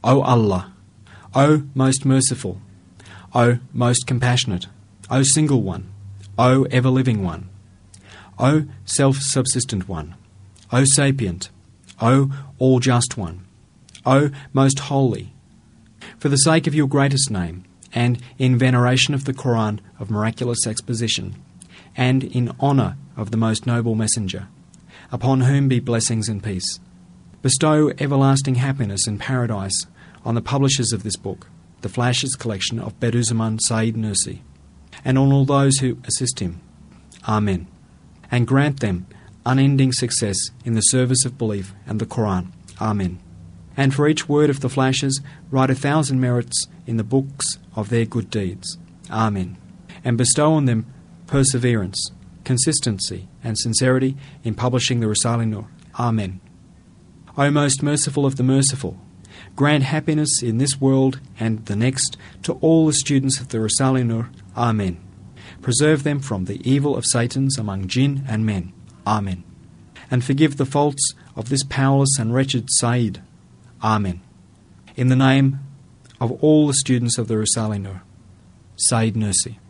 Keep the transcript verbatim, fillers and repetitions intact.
O Allah, O most merciful, O most compassionate, O single one, O ever-living one, O self-subsistent one, O sapient, O all-just one, O most holy, for the sake of your greatest name, and in veneration of the Quran of miraculous exposition, and in honour of the most noble messenger, upon whom be blessings and peace. Bestow everlasting happiness and paradise on the publishers of this book, the Flashes collection of Bediüzzaman Said Nursi, and on all those who assist him. Amen. And grant them unending success in the service of belief and the Quran. Amen. And for each word of the Flashes, write a thousand merits in the books of their good deeds. Amen. And bestow on them perseverance, consistency, and sincerity in publishing the Risale-i-Nur. Amen. O most merciful of the merciful, grant happiness in this world and the next to all the students of the Risale-i-Nur. Amen. Preserve them from the evil of Satans among jinn and men. Amen. And forgive the faults of this powerless and wretched Said. Amen. In the name of all the students of the Risale-i-Nur. Said Nursi.